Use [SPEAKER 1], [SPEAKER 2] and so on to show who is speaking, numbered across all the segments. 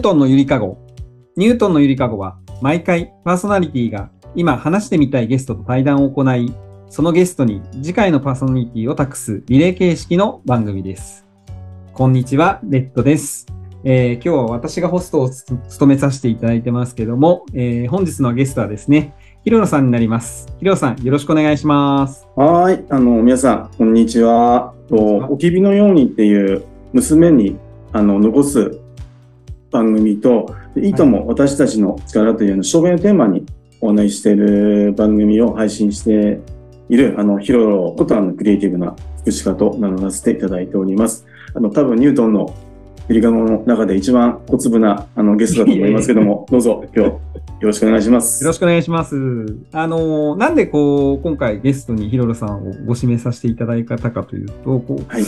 [SPEAKER 1] トンのゆりかご。ニュートンのゆりかごは、毎回パーソナリティが今話してみたいゲストと対談を行い、そのゲストに次回のパーソナリティを託すリレー形式の番組です。こんにちは、レッドです。今日は私がホストを務めさせていただいてますけども、本日のゲストはですね、ヒロロさんになります。ヒロロさん、よろしくお願いします。
[SPEAKER 2] はい、皆さん、こんにちは。おきびのようにっていう娘に残す番組と、いとも私たちの力という障害のテーマにお話ししている番組を配信している、ヒロロことクリエイティブな福祉家と名乗らせていただいております。多分ニュートンのゆりかごの中で一番小粒なゲストだと思いますけども、どうぞ今日よろしくお願いします。
[SPEAKER 1] よろしくお願いします。なんで今回ゲストにヒロロさんをご指名させていただいたかというと、はい、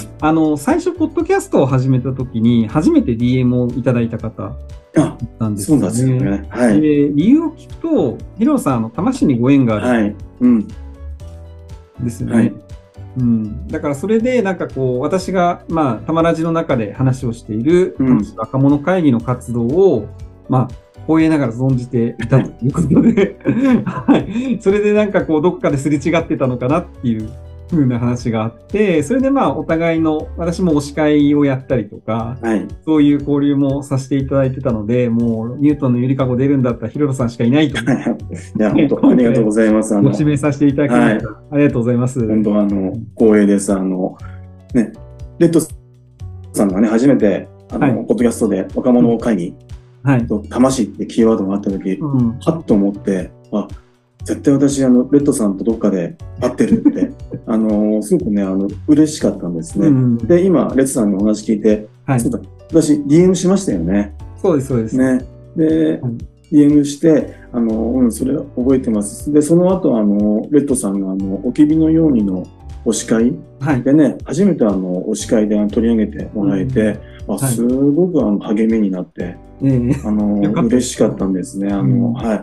[SPEAKER 1] 最初ポッドキャストを始めた時に初めて DM をいただいた方なんですね。
[SPEAKER 2] そうなんですよね。はい。
[SPEAKER 1] 理由を聞くと、ヒロロさん魂にご縁がある。
[SPEAKER 2] はい。
[SPEAKER 1] ですよね。
[SPEAKER 2] はい。
[SPEAKER 1] だからそれで私がたまラジの中で話をしている若者会議の活動を光栄ながら存じていたということで、はい、それでどっかですれ違ってたのかなっていう風な話があって、それでお互いの私も推し会をやったりとか、はい、そういう交流もさせていただいてたので、もうニュートンのゆりかご出るんだったらヒロロさんしかいないと思って。
[SPEAKER 2] いや、本当ありがとうございます。
[SPEAKER 1] ご指名させていただきました。はい、ありがとうございます。
[SPEAKER 2] 本当光栄です。ね、レッドさんがね、初めてポッドキャストで若者会議、魂ってキーワードがあった時、はっと思って、絶対私、レッドさんとどっかで会ってるって、すごくね、嬉しかったんですね。で、今、レッドさんのお話聞いて、そうだ、私、DM しましたよね。
[SPEAKER 1] そうです、そうです。
[SPEAKER 2] ね。で、DM して、それ覚えてます。で、その後、レッドさんが、おきびのようにの推し会でね、初めて推し会で取り上げてもらえて、すごく励みになって、嬉しかったんですね。はい。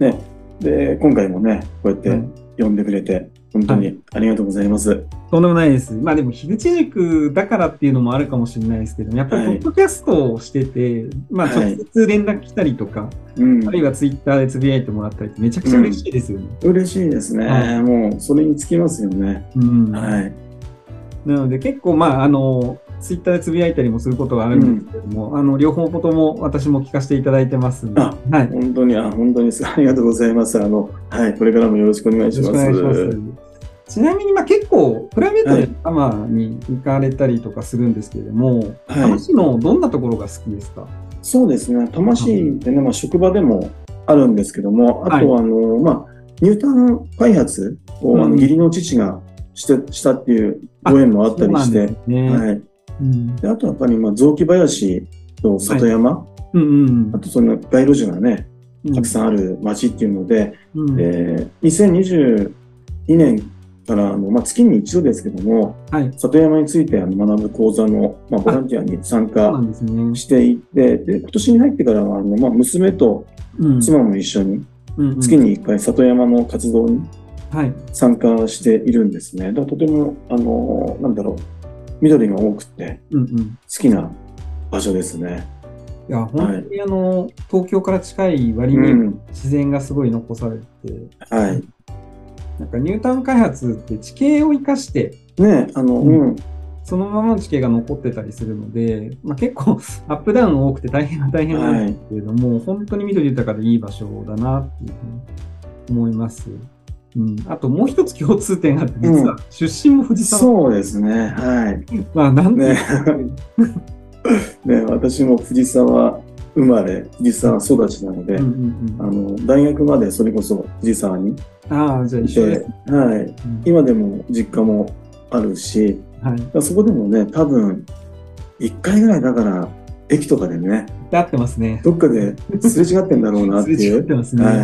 [SPEAKER 2] ね。で、今回もね、こうやって呼んでくれて、本当にありがとうございます。
[SPEAKER 1] とんでもないです。でも、樋口塾だからっていうのもあるかもしれないですけど、やっぱり、ポッドキャストをしてて、直接連絡来たりとか、あるいはツイッターでつぶやいてもらったりって、めちゃくちゃ嬉しいですよね。
[SPEAKER 2] 嬉しいですね。もう、それにつきますよね。はい。
[SPEAKER 1] なので、結構、ツイッターでつぶやいたりもすることがあるんですけども、両方とも私も聞かせていただいてますので。
[SPEAKER 2] はい。本当に、ありがとうございます。はい。これからもよろしくお願いします。
[SPEAKER 1] よろしくお願いします。ちなみに、結構、プライベートで多摩に行かれたりとかするんですけれども、多摩市のどんなところが好きですか？
[SPEAKER 2] そうですね。多摩市ってね、職場でもあるんですけども、あとニュータウン開発を義理の父がしたっていうご縁もあったりして、はい。であとやっぱり雑木林と里山、あとその街路樹がね、たくさんある町っていうので、2022年から月に一度ですけども、里山について学ぶ講座のボランティアに参加していて、で今年に入ってからは娘と妻も一緒に月に1回里山の活動に参加しているんですね。だからとても緑が多くて好きな場所ですね。
[SPEAKER 1] いや、本当に東京から近い割に自然がすごい残されて、ニュータウン開発って地形を生かして、そのままの地形が残ってたりするので、結構アップダウン多くて大変なんですけれども、本当に緑豊かでいい場所だなっていうふうに思います。あともう一つ共通点があって、実は出身も藤沢。
[SPEAKER 2] そうですね。はい。
[SPEAKER 1] なんで
[SPEAKER 2] ね、私も藤沢生まれ、藤沢育ちなので、大学までそれこそ藤沢にいて、今でも実家もあるし、そこでもね、多分1回ぐらいだから駅とかでね、
[SPEAKER 1] 合ってますね。
[SPEAKER 2] どっかですれ違ってんだろうなっていう。
[SPEAKER 1] すれ違ってますね。
[SPEAKER 2] はい。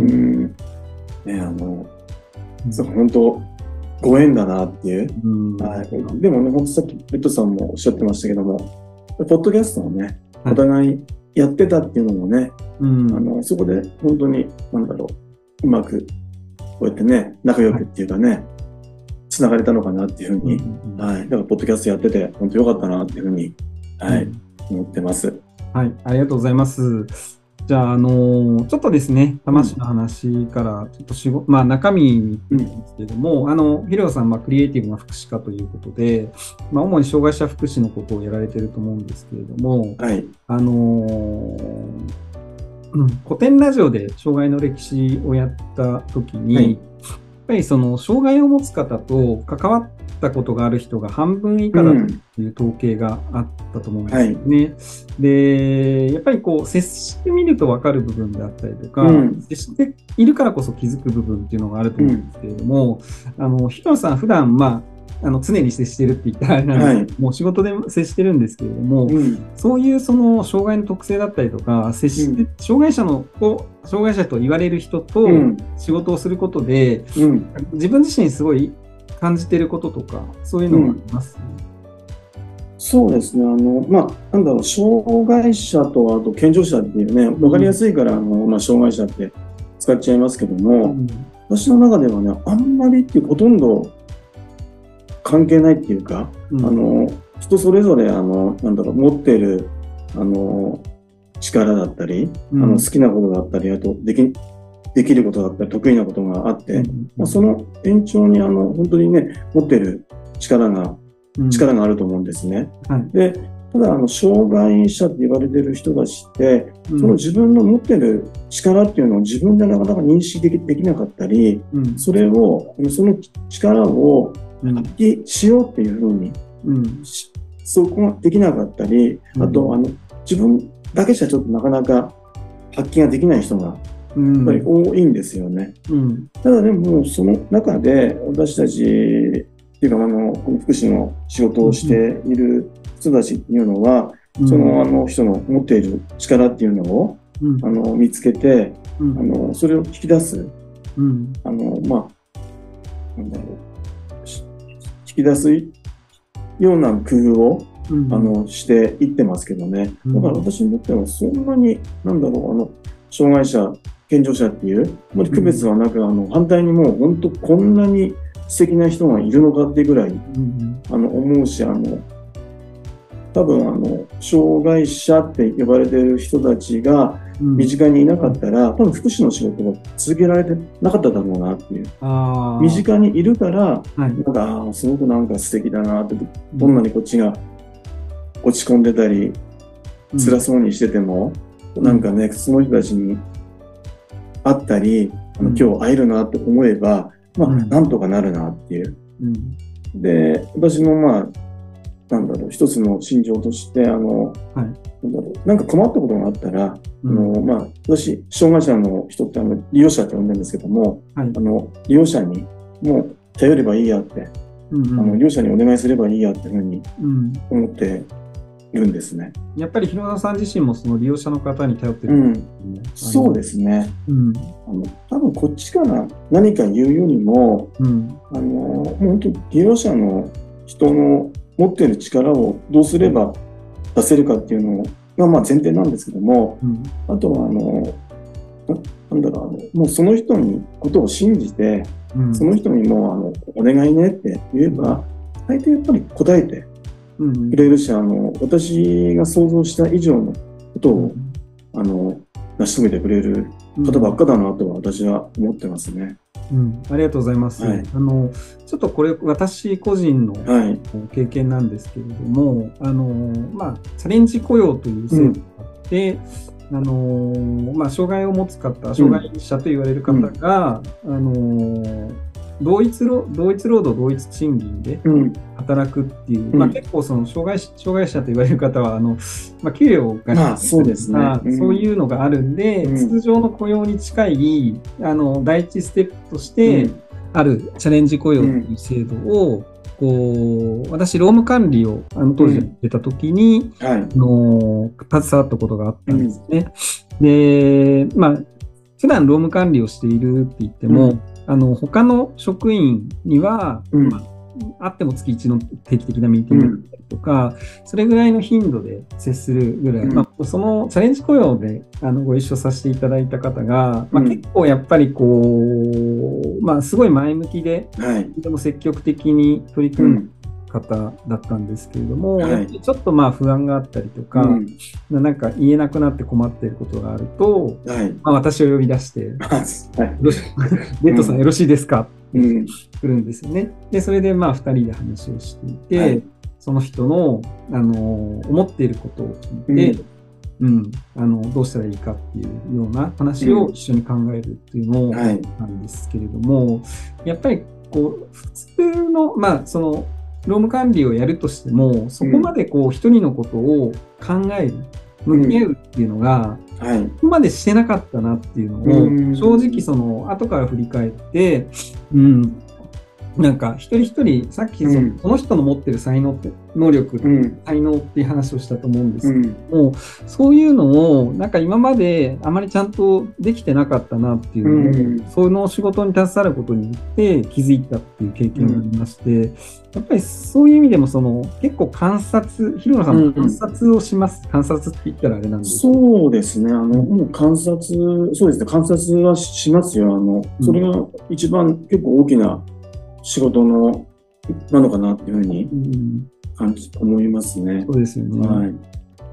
[SPEAKER 2] 本当ご縁だなっていう。でもね、本当さっきレッドさんもおっしゃってましたけども、ポッドキャストをね、お互いやってたっていうのもね、そこで本当にうまくこうやってね、仲良くっていうかね、つながれたのかなっていうふうに、だからポッドキャストやってて本当良かったなっていうふうに、思ってます。
[SPEAKER 1] はい、ありがとうございます。じゃあ、ちょっとですね、魂の話からちょっとまあ、中身に行くんですけれども、ヒロさん、クリエイティブな福祉家ということで、主に障害者福祉のことをやられていると思うんですけれども、
[SPEAKER 2] はい。
[SPEAKER 1] 古典ラジオで障害の歴史をやった時に、
[SPEAKER 2] はい、
[SPEAKER 1] やっぱりその障害を持つ方と関わったことがある人が半分以下だという統計があったと思うんですね。で、やっぱりこう接してみると分かる部分であったりとか、接しているからこそ気づく部分っていうのがあると思うんですけれども、ヒロさん普段常に接してるって言ったらあれなんですけど、もう仕事で接してるんですけれども、そういうその障害の特性だったりとか、障害者と言われる人と仕事をすることで、自分自身すごい感じてることとか、そういうのがあります、ね。
[SPEAKER 2] そうですね。なんだろう、障害者と、あと健常者っていうね、わかりやすいから、障害者って使っちゃいますけども、私の中ではね、あんまりっていう、ほとんど関係ないっていうか、人それぞれ、なんだろう、持っている、力だったり、好きなことだったり、あと、できることだったり、得意なことがあって、その延長に、本当にね、持っている力があると思うんですね。で、ただ、障害者って言われている人たちって、その自分の持っている力っていうのを自分でなかなか認識できなかったり、その力を発揮しようっていうふうに、そこができなかったり、あと、自分だけじゃちょっとなかなか発揮ができない人が、やっぱり多いんですよね。ただでも、その中で私たちっていうか、福祉の仕事をしている人たちっていうのは、その人の持っている力っていうのを、見つけて、それを引き出す、なんだろう、引き出すような工夫を、していってますけどね。だから私にとってはそんなに、なんだろう、障害者、健常者っていう、区別はなく、反対にもう本当こんなに素敵な人がいるのかってぐらい、思うし、多分障害者って呼ばれている人たちが身近にいなかったら、多分福祉の仕事を続けられてなかっただろうなっていう。身近にいるから、なんか、すごくなんか素敵だなって、どんなにこっちが落ち込んでたり、辛そうにしてても、なんかね、その人たちに会ったり、今日会えるなって思えば、なんとかなるなっていう。で、私のなんだろう、一つの信条として、なんか困ったことがあったら、私、障害者の人って利用者って呼んでるんですけども、利用者にもう頼ればいいやって、利用者にお願いすればいいやっていうふうに思っているんですね。
[SPEAKER 1] やっぱり広田さん自身もその利用者の方に頼ってるんですね。
[SPEAKER 2] そうですね。多分こっちから何か言うよりも、本当に利用者の人の持っている力をどうすれば出せるかっていうのが前提なんですけども、あとはなんだろう、もうその人にことを信じて、その人にもお願いねって言えば、大抵やっぱり答えてくれるし、私が想像した以上のことを成し遂げてくれる方ばっかだなとは私は思ってますね。
[SPEAKER 1] ありがとうございます。ちょっとこれ私個人の経験なんですけれども、チャレンジ雇用という制度があって、障害を持つ方、障害者と言われる方が、同一労働同一賃金で働くっていう、結構その障害者と言われる方は給料が
[SPEAKER 2] そうですね、
[SPEAKER 1] そういうのがあるんで、通常の雇用に近い第一ステップとしてあるチャレンジ雇用という制度を私労務管理を当時やってた時に、携わったことがあったんですね。で、普段労務管理をしているって言っても、他の職員には、あっても月1の定期的なミーティングだったりとか、それぐらいの頻度で接するぐらい、そのチャレンジ雇用でご一緒させていただいた方が、結構やっぱりすごい前向きで、でも積極的に取り組んだ方だったんですけれども、
[SPEAKER 2] はい、
[SPEAKER 1] ちょっと不安があったりとか、なんか言えなくなって困っていることがあると、
[SPEAKER 2] はい、
[SPEAKER 1] 私を呼び出して、
[SPEAKER 2] はい、
[SPEAKER 1] レッドさんよろしいですかって
[SPEAKER 2] 来
[SPEAKER 1] るんですよね。で、それで2人で話をしていて、
[SPEAKER 2] はい、
[SPEAKER 1] その人の、思っていることを聞いて、どうしたらいいかっていうような話を一緒に考えるっていうのをなんですけれども、やっぱり普通の、その、労務管理をやるとしても、そこまで一人のことを考える、向き合うっていうのが、ここまでしてなかったなっていうのを、正直後から振り返って、なんか一人一人、さっきその人の持ってる才能って、能力、才能っていう話をしたと思うんですけども、そういうのを、なんか今まであまりちゃんとできてなかったなっていうのを、その仕事に携わることによって気づいたっていう経験がありまして、やっぱりそういう意味でも結構広野さんも観察をします。観察って言ったらあれなんですけど。
[SPEAKER 2] そうですね。もうそうですね。観察はしますよ。それが一番結構大きな仕事なのかなっていうふうに思いますね。
[SPEAKER 1] そうですよね。
[SPEAKER 2] はい。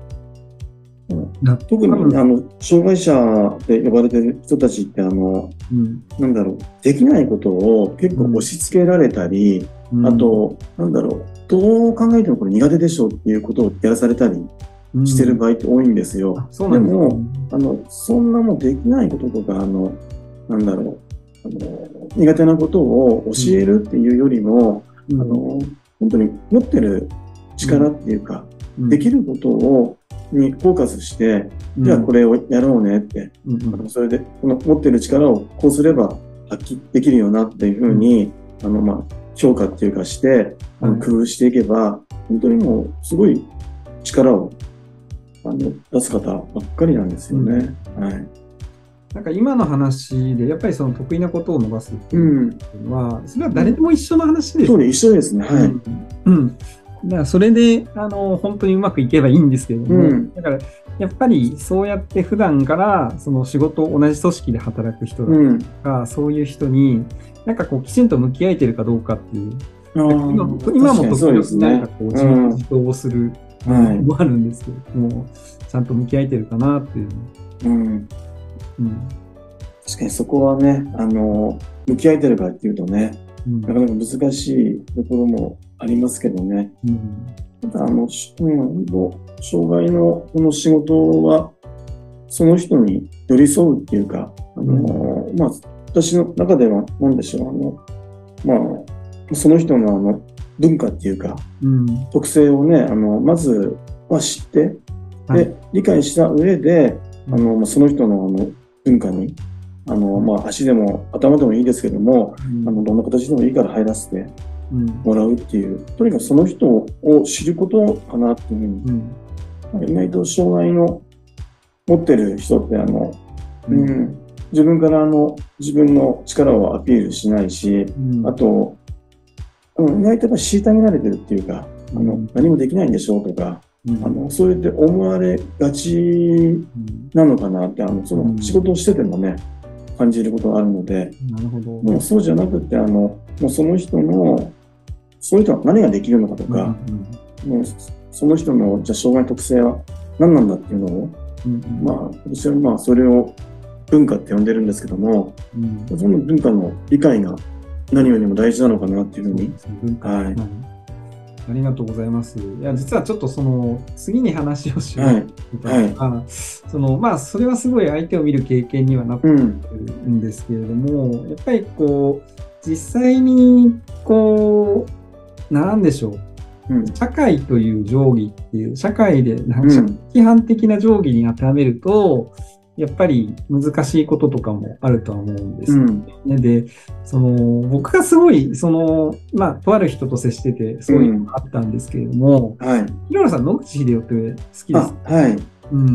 [SPEAKER 2] 特に障害者で呼ばれてる人たちってなんだろう、できないことを結構押し付けられたり、あとなんだろう、どう考えてもこれ苦手でしょうっていうことをやらされたりしてる場合って多いんですよ。でもそんなもできないこととかなんだろう、苦手なことを教えるっていうよりも、本当に持ってる力っていうか、できることにフォーカスして、じゃあこれをやろうねって、それでこの持ってる力をこうすれば発揮できるよなっていうふうに、評価っていうかして、工夫していけば、本当にもうすごい力を出す方ばっかりなんですよね。はい。
[SPEAKER 1] なんか今の話で、やっぱりその得意なことを伸ばすっていうのは、それは誰でも一緒の話です。
[SPEAKER 2] そうです、一緒ですね。はい。
[SPEAKER 1] だからそれで、本当にうまくいけばいいんですけれども、だから、やっぱりそうやって普段から、その仕事、同じ組織で働く人だとか、そういう人に、なんかきちんと向き合えてるかどうかっていう、今も時々なんか自問自答をするのもあるんですけれども、ちゃんと向き合えてるかなっていう。
[SPEAKER 2] 確かにそこはね、向き合えてるかっていうとね、なかなか難しいところもありますけどね。ただ障害のこの仕事は、その人に寄り添うっていうか、私の中では何でしょう、その人の文化っていうか、特性をね、まずは知って、で、理解した上で、その人の文化に、足でも頭でもいいですけども、どんな形でもいいから入らせてもらうっていう、とにかくその人を知ることかなっていうふうに、意外と障害の持ってる人って自分から自分の力をアピールしないし、あと、意外とやっぱり虐げられてるっていうか、何もできないんでしょうとか、そうやって思われがちなのかなって、その仕事をしててもね、感じることがあるので、もうそうじゃなくて、もうその人は何ができるのかとか、もうその人のじゃあ障害の特性は何なんだっていうのを、私はそれを文化って呼んでるんですけども、その文化の理解が何よりも大事なのかなっていうふうに。はい。
[SPEAKER 1] ありがとうございます。いや、実はちょっと次に話をしようとか、それはすごい相手を見る経験にはなってるんですけれども、やっぱり実際になんでしょう。社会という定規っていう、社会で規範的な定規に当てはめると、やっぱり難しいこととかもあるとは思うんですよね。で、僕がすごい、とある人と接してて、そういうのがあったんですけれども、広野さん、野口英世って好きですか？
[SPEAKER 2] はい。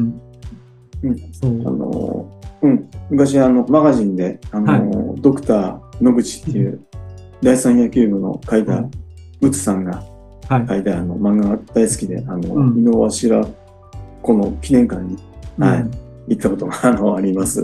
[SPEAKER 2] 昔、マガジンで、ドクター野口っていう、第三野球部の書いた、うつさんが書いた漫画が大好きで、井の頭湖の記念館に、行ったことがあります。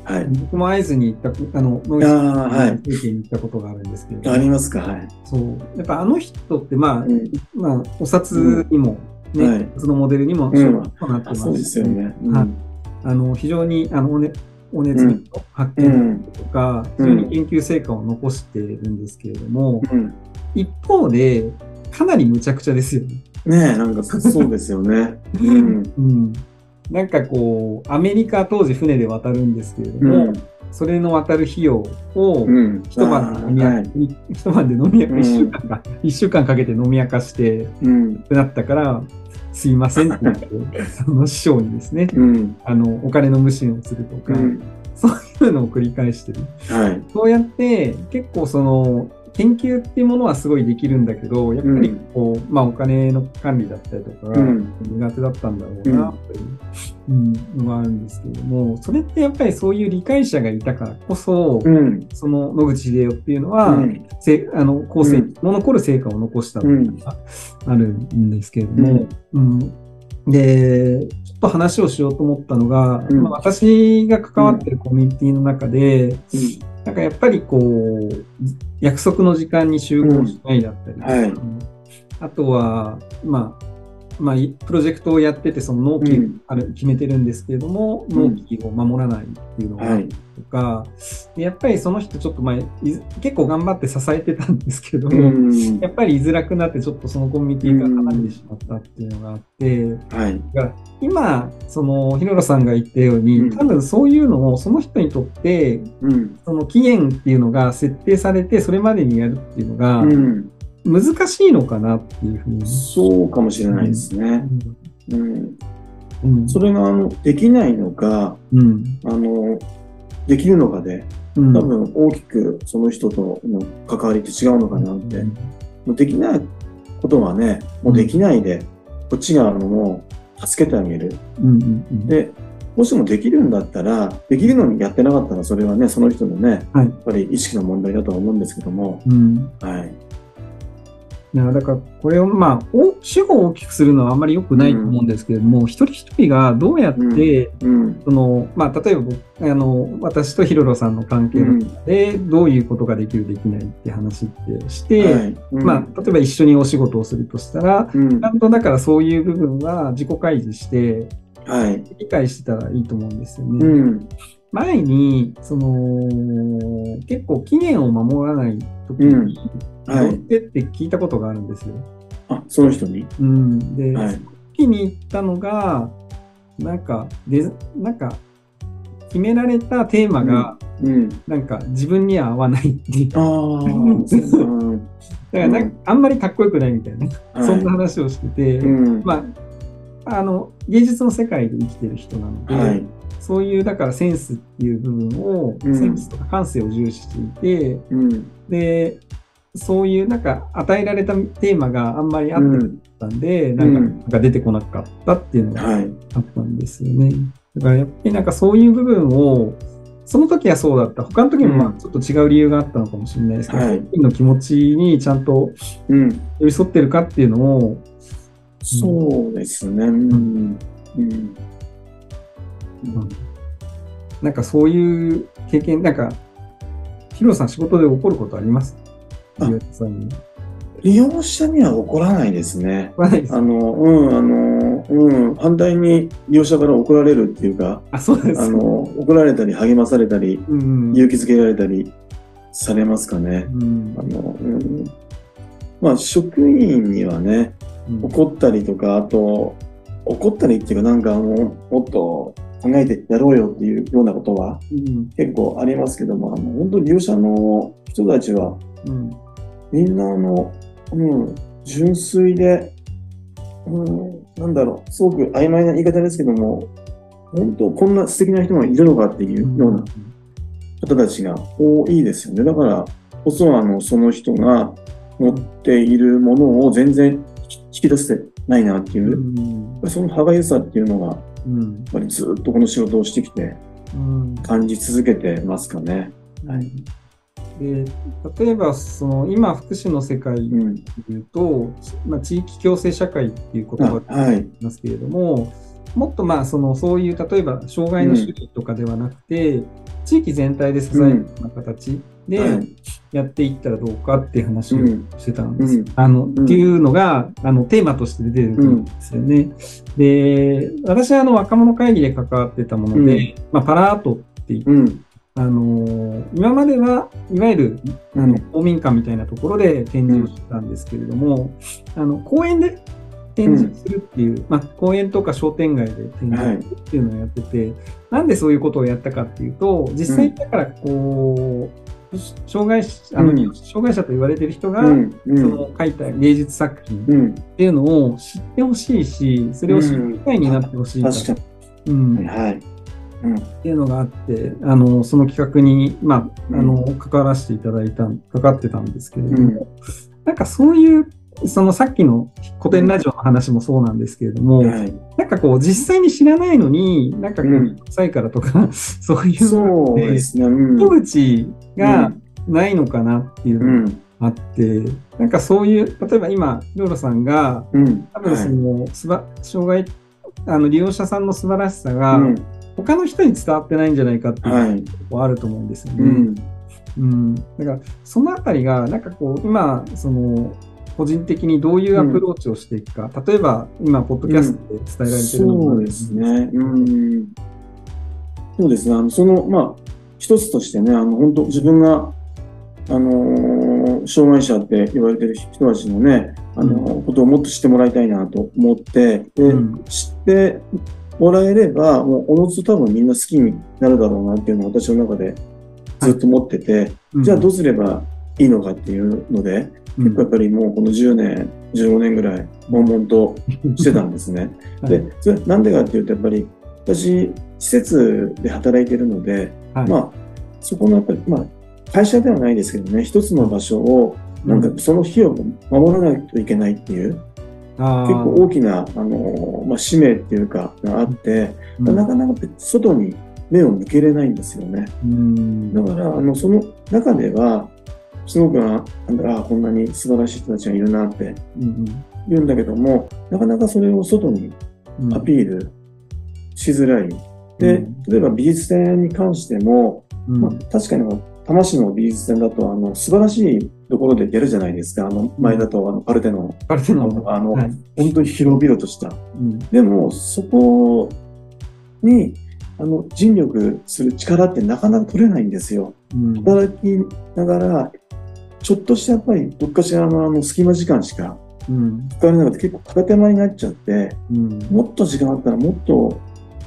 [SPEAKER 2] はい。
[SPEAKER 1] 僕も会津に行った、野口
[SPEAKER 2] はい。
[SPEAKER 1] 先生に行ったことがあるんですけれども、
[SPEAKER 2] ありますか、はい。
[SPEAKER 1] そう。やっぱあの人って、まあ、
[SPEAKER 2] うん。
[SPEAKER 1] まあ、お
[SPEAKER 2] うん。
[SPEAKER 1] 札にも、ね、
[SPEAKER 2] はい。
[SPEAKER 1] お札のモデルにも、
[SPEAKER 2] うん。
[SPEAKER 1] となっ
[SPEAKER 2] あ、
[SPEAKER 1] て
[SPEAKER 2] そうで
[SPEAKER 1] ますし、
[SPEAKER 2] すよね。う
[SPEAKER 1] はい。
[SPEAKER 2] ん。
[SPEAKER 1] 非常に、お熱病
[SPEAKER 2] うん。
[SPEAKER 1] の発見だった
[SPEAKER 2] うん。
[SPEAKER 1] りとか、非常に
[SPEAKER 2] うん。
[SPEAKER 1] 研究成果を残しているんですけれども、
[SPEAKER 2] うん。
[SPEAKER 1] 一方で、かなり無茶苦茶ですよね。
[SPEAKER 2] ねえ、なんかそうですよね。うん。
[SPEAKER 1] うん。なんかこう、アメリカ当時船で渡るんですけれども、
[SPEAKER 2] うん。
[SPEAKER 1] それの渡る費用を
[SPEAKER 2] うん。
[SPEAKER 1] 一晩で飲み
[SPEAKER 2] はい。
[SPEAKER 1] 一晩で飲み
[SPEAKER 2] う
[SPEAKER 1] 一週
[SPEAKER 2] ん。
[SPEAKER 1] 間か、一週間かけて飲み明かして、っ
[SPEAKER 2] うん。
[SPEAKER 1] てなったから、すいませんって言って、その師匠にですね、
[SPEAKER 2] うん。
[SPEAKER 1] お金の無心をするとか、
[SPEAKER 2] うん。
[SPEAKER 1] そういうのを繰り返してる。
[SPEAKER 2] はい。
[SPEAKER 1] そうやって結構研究っていうものはすごいできるんだけど、やっぱりこう、まあお金の管理だったりとかが
[SPEAKER 2] うん。
[SPEAKER 1] 苦手だったんだろうな、
[SPEAKER 2] うん。
[SPEAKER 1] という、のがあるんですけれども、それってやっぱりそういう理解者がいたからこそ、
[SPEAKER 2] うん。
[SPEAKER 1] その野口英世っていうのは、
[SPEAKER 2] うん。
[SPEAKER 1] 後世にも残る成果を残したの
[SPEAKER 2] うん。
[SPEAKER 1] があるんですけれども、
[SPEAKER 2] うん。
[SPEAKER 1] で、ちょっと話をしようと思ったのが、まあ、
[SPEAKER 2] うん。
[SPEAKER 1] 私が関
[SPEAKER 2] うん。
[SPEAKER 1] わってるコミュニティの中で、
[SPEAKER 2] うん。
[SPEAKER 1] なんかやっぱりこう、約束の時間に集合しないだったりとか、
[SPEAKER 2] はい。
[SPEAKER 1] あとは、まあ、プロジェクトをやってて、その納期
[SPEAKER 2] うん。
[SPEAKER 1] 決めてるんですけれども、納
[SPEAKER 2] うん。
[SPEAKER 1] 期を守らないっていうのがある
[SPEAKER 2] はい。
[SPEAKER 1] とか、でやっぱりその人ちょっと結構頑張って支えてたんですけど
[SPEAKER 2] う
[SPEAKER 1] も、
[SPEAKER 2] ん。
[SPEAKER 1] やっぱり居づらくなってちょっとそのコミュニテ
[SPEAKER 2] う
[SPEAKER 1] ィから離れて
[SPEAKER 2] ん。
[SPEAKER 1] しまったっていうのがあって、
[SPEAKER 2] はい。
[SPEAKER 1] だから今、ヒロロさんが言ったように、多
[SPEAKER 2] うん。
[SPEAKER 1] 分そういうのをその人にとって、
[SPEAKER 2] うん。
[SPEAKER 1] その期限っていうのが設定されて、それまでにやるっていうのが
[SPEAKER 2] うん。
[SPEAKER 1] 難しいのかなっていうふうに。
[SPEAKER 2] そうかもしれないですね。うん。それが、できないのか、できるのかで、多分大きくその人との関わりって違うのかなって。もうできないことはね、もうできないで、こっちがもう助けてあげる。で、もしもできるんだったら、できるのにやってなかったら、それはね、その人のね、やっぱり意識の問題だとは思うんですけども、はい。
[SPEAKER 1] だから、これを、主語を大きくするのはあまり良くないと思うんですけれども、一人一人がどうやって、例えば私とヒロロさんの関係の中で、どういうことができる、できないって話ってして、例えば一緒にお仕事をするとしたら、ちゃんとだからそういう部分は自己開示して、理解してたらいいと思うんですよね。前に、結構期限を守らないときに、どうしてって聞いたことがあるんですよ。
[SPEAKER 2] あ、その人に
[SPEAKER 1] で、その時に言ったのが、なんか、決められたテーマが、なんか自分には合わないっていう。だからあんまりかっこよくないみたいな、そんな話をしてて、芸術の世界で生きてる人なので、そういう、だからセンスっていう部分を、センスとか感性を重視していて、で、そういうなんか与えられたテーマがあんまり合ってなかったんで、なんか出てこなかったっていうのがあったんですよね。だからやっぱりなんかそういう部分を、その時はそうだった。他の時もちょっと違う理由があったのかもしれないですけど、本人の気持ちにちゃんと寄り添ってるかっていうのを、
[SPEAKER 2] そうですね。
[SPEAKER 1] なんかそういう経験、なんか、ヒロさん仕事で起こることあります？
[SPEAKER 2] 利用者には起こらないですね。反対に利用者から怒られるっていうか、怒られたり励まされたり、勇気づけられたりされますかね。職員にはね、怒ったりとか、あと、怒ったりっていうか、なんかもっと考えてやろうよっていうようなことは結構ありますけども、本当に利用者の人たちは、みんな純粋で、なんだろう、すごく曖昧な言い方ですけども、本当こんな素敵な人がいるのかっていうような方たちが多いですよね。だからこそ、その人が持っているものを全然引き出せてないなっていう、その歯がゆさっていうのが、やっぱりずっとこの仕事をしてきて、感じ続けてますかね。
[SPEAKER 1] で例えば今福祉の世界でいうと、地域共生社会っていう言葉がありますけれども、 もっとそういう、例えば、障害の種類とかではなくて、地域全体で支えるような形でやっていったらどうかっていう話をしてたんです。っていうのが、テーマとして出てるんですよね。で、私は若者会議で関わってたもので、パラアートって言って、今までは、いわゆる、公民館みたいなところで展示をしてたんですけれども、公園で展示するっていう、公園とか商店街で展示するっていうのをやってて、なんでそういうことをやったかっていうと、実際だから障害者と言われている人が、その書いた芸術作品っていうのを知ってほしいし、それを知る機会になってほしいから。っていうのがあって、その企画に、関わらせていただいた、かかってたんですけれども、なんかそういう、さっきの古典ラジオの話もそうなんですけれども、なんか実際に知らないのに、なんか臭いからとか、そういうので、戸口がないのかなっていうのがあって、なんかそういう、例えば今、ローラさんが、多分障害、利用者さんの素晴らしさが、他の人に伝わってないんじゃないかっていうのがあると思うんですよね。だから、そのあたりが、なんか今、個人的にどういうアプローチをしていくか、例えば今、ポッドキャストで伝えられているのもあるんですね。
[SPEAKER 2] そうですね。一つとしてね、本当自分が、障害者って言われてる人たちのね、ことをもっと知ってもらいたいなと思って、知ってもらえれば、もうおのずと多分みんな好きになるだろうなっていうのを私の中でずっと思ってて、じゃあどうすればいいのかっていうので、結構やっぱりもうこの10年、15年ぐらい、悶々としてたんですね。で、それなんでかっていうと、やっぱり私、施設で働いてるので、そこのやっぱり、会社ではないですけどね、一つの場所を、なんかその日を守らないといけないっていう、結構大きな、使命っていうか、があって、なかなか外に目を向けれないんですよね。だから、その中では、すごく、こんなに素晴らしい人たちがいるなって言うんだけども、なかなかそれを外にアピールしづらい。で、例えば美術展に関しても、確かに多摩市の美術展だと、素晴らしいところでやるじゃないですか。前だと、パルテノン。本当に広々とした。でも、そこに、尽力する力ってなかなか取れないんですよ。働きながら、ちょっとしたやっぱりどっかしらの隙間時間しか使われなくて結構片手間になっちゃって、もっと時間あったらもっと、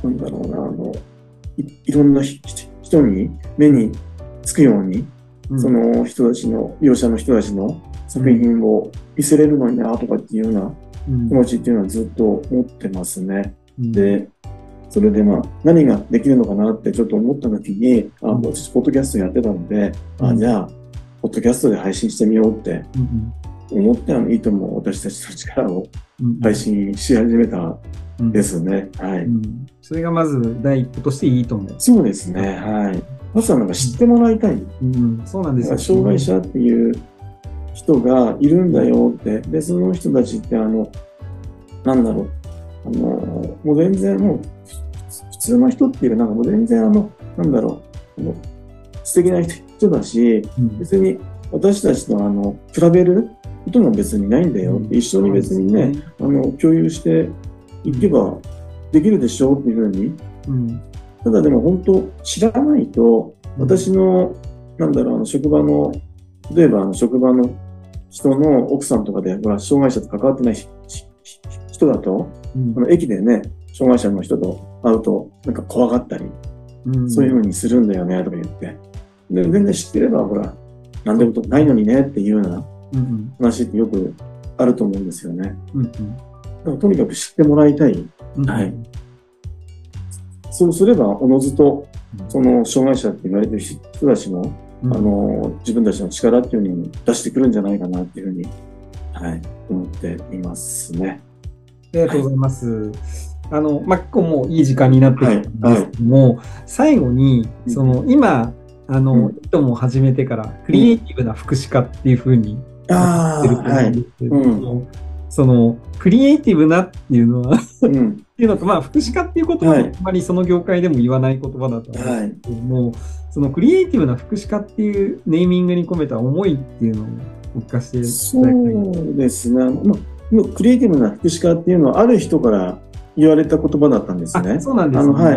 [SPEAKER 2] いろんな人に目につくように、その人たちの、利用者の人たちの作品を見せれるのになとかっていうような気持ちっていうのはずっと持ってますね。で、それで何ができるのかなってちょっと思った時に、私、ポッドキャストやってたので、じゃあ、ポッドキャストで配信してみようって思って、いいとも私たちの力を配信し始めたんですね。
[SPEAKER 1] それがまず第一歩としていいと思う。
[SPEAKER 2] そうですね。はい。まずはなんか知ってもらいたい。
[SPEAKER 1] そうなんですよ。
[SPEAKER 2] 障害者っていう人がいるんだよって。で、その人たちってもう全然もう、普通の人っていうか、もう全然素敵な人だし、別に私たちと比べることも別にないんだよって、一緒に別にね、共有していけばできるでしょうっていうふうに。ただでも本当知らないと、私の、職場の、例えば職場の人の奥さんとかで、障害者と関わってない人だと、駅でね、障害者の人と会うと、なんか怖がったり、そういうふうにするんだよね、とか言って。で、全然知ってれば、なんでもないのにねっていうような話ってよくあると思うんですよね。とにかく知ってもらいたい。そうすれば、おのずと、その障害者って言われてる人たちも、自分たちの力っていうのに出してくるんじゃないかなっていうふうに、思っていますね。
[SPEAKER 1] ありがとうございます。結構もういい時間になってきたんですけども、最後に、今、いとも始めてから、クリエイティブな福祉家っていうふうに言ってると思うんですけれども、 その、クリエイティブなっていうのは
[SPEAKER 2] うん、
[SPEAKER 1] っていうのと、まあ、福祉家っていう言葉は、
[SPEAKER 2] はい
[SPEAKER 1] あまりその業界でも言わない言葉だと思うんですけども、そのクリエイティブな福祉家っていうネーミングに込めた思いっていうのをお聞かせていただきたい。
[SPEAKER 2] そうですね。クリエイティブな福祉家っていうのは、ある人から言われた言葉だったんですね。
[SPEAKER 1] あ、そうなんですね。
[SPEAKER 2] はい、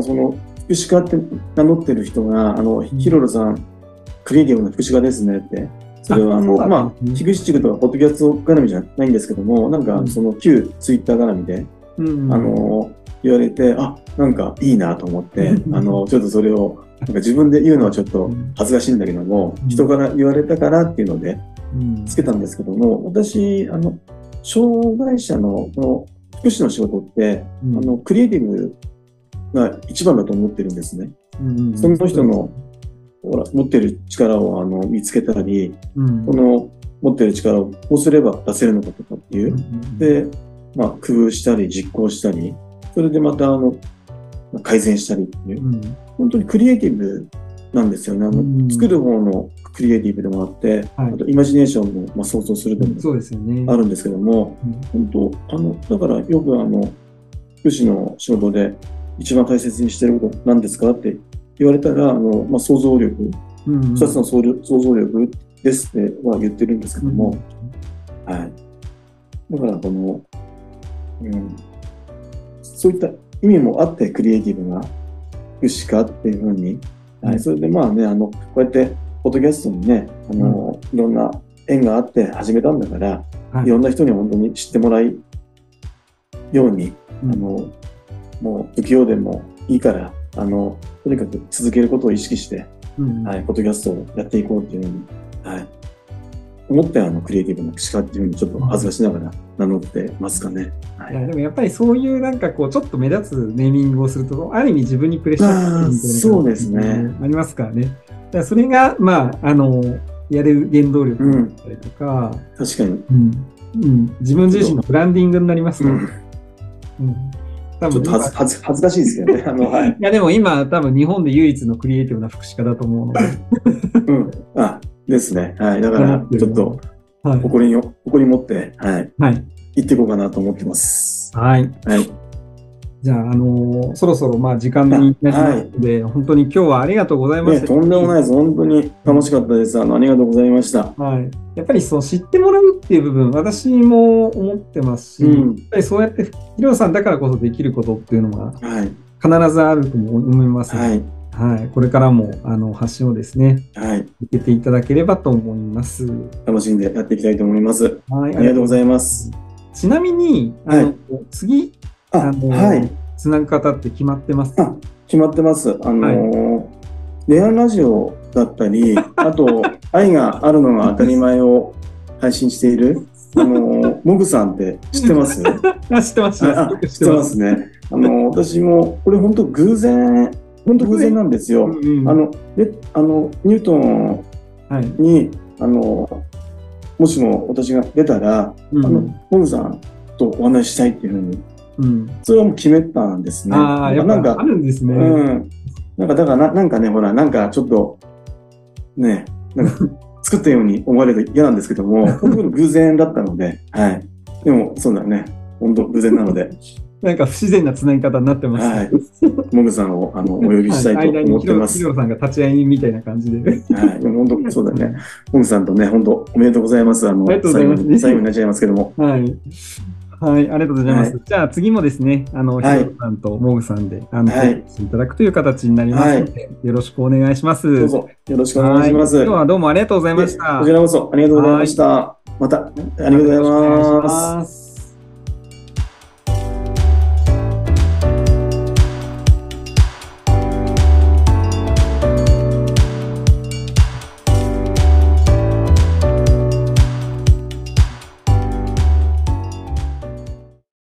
[SPEAKER 2] その、福祉家って名乗ってる人が、ヒロロさん、クリエイティブな福祉家ですねって。それは、まあ、樋口地区とか、ポッドキャスト絡みじゃないんですけども、なんか、その、旧ツイッター絡みで、言われて、あ、なんかいいなと思って、ちょっとそれを、なんか自分で言うのはちょっと恥ずかしいんだけども、人から言われたからっていうので、つけたんですけども、私、障害者の、この、福祉の仕事って、クリエイティブが一番だと思ってるんですね。その人の、ほら、持ってる力を見つけたり、この持ってる力をこうすれば出せるのかとかっていう。で、まあ、工夫したり、実行したり、それでまた改善したりっていう。本当にクリエイティブなんですよね。作る方のクリエイティブでもあって、あとイマジネーションも、想像するでもあるんですけども、本当、だからよく福祉の仕事で一番大切にしてること何ですかって言われたら、想像力、二つの想像力ですっては言ってるんですけども、はい。だからそういった意味もあってクリエイティブな福祉家っていうふうに、はい。それでまあね、こうやって、ポッドキャストにね、いろんな縁があって始めたんだから、いろんな人に本当に知ってもらいように、もう不器用でもいいから、とにかく続けることを意識して、はい、ポッドキャストをやっていこうっていうふうに、はい、思ってクリエイティブな福祉家っていうふうにちょっと恥ずかしながら名乗ってますかね。
[SPEAKER 1] はい、いやでもやっぱりそういうなんかこうちょっと目立つネーミングをすると、ある意味自分にプレッシャーがかかるみたいな
[SPEAKER 2] そうですね。
[SPEAKER 1] ありますからね。だからそれが、まあ、やれる原動力だったりとか、
[SPEAKER 2] 確かに、
[SPEAKER 1] 自分自身のブランディングになりますから、
[SPEAKER 2] ちょっと恥ずかしいですけどね。はい、
[SPEAKER 1] いやでも今多分日本で唯一のクリエイティブな福祉家だと思うので。
[SPEAKER 2] ですね。はい。だからちょっと誇り持って、はい。行っていこうかなと思ってます。
[SPEAKER 1] はい。じゃあ、そろそろまあ時間になりますので、本当に今日はありがとうございました。
[SPEAKER 2] とんでもないです。本当に楽しかったです。ありがとうございました。
[SPEAKER 1] はい。やっぱりそう知ってもらうっていう部分、私も思ってますし、やっぱりそうやってヒロさんだからこそできることっていうのが必ずあると思いますので、これからも発信をですね、受けていただければと思います。
[SPEAKER 2] 楽しんでやっていきたいと思います。ありがとうございます。
[SPEAKER 1] ちなみに、次、つなぐ方って決まってますか？
[SPEAKER 2] 決まってます。レアラジオだったり、あと、愛があるのが当たり前を配信している、モグさんって知ってます？
[SPEAKER 1] 知ってます。知
[SPEAKER 2] ってますね。私も、これ本当偶然なんですよ。ニュートンに、もしも私が出たら、モグさんとお話ししたいっていうふうに、それはもう決めたんですね。
[SPEAKER 1] なんかあるんですね。
[SPEAKER 2] だからなんかね、ほら、なんかちょっと、ね、なんか作ったように思われると嫌なんですけども、本当に偶然だったので、はい。でも、そうだね。本当偶然なので。
[SPEAKER 1] なんか不自然なつなぎ方になってます。はい。
[SPEAKER 2] モグさんをお呼びしたいと思ってます。
[SPEAKER 1] ヒロさんが立ち会い人みたいな感じで。
[SPEAKER 2] はい。でも本当そうだね。モグさんとね、本当おめでとうございます。
[SPEAKER 1] ありがとうございます。
[SPEAKER 2] 最後になっちゃいますけども。
[SPEAKER 1] はい。はい、ありがとうございます。じゃあ次もですね、ヒロさんとモグさんで、いただくという形になりますので、よろしくお願いします。
[SPEAKER 2] どうぞ、よろしくお願いします。
[SPEAKER 1] 今日はどうもありがとうございました。
[SPEAKER 2] こちらこそありがとうございました。また、ありがとうございます。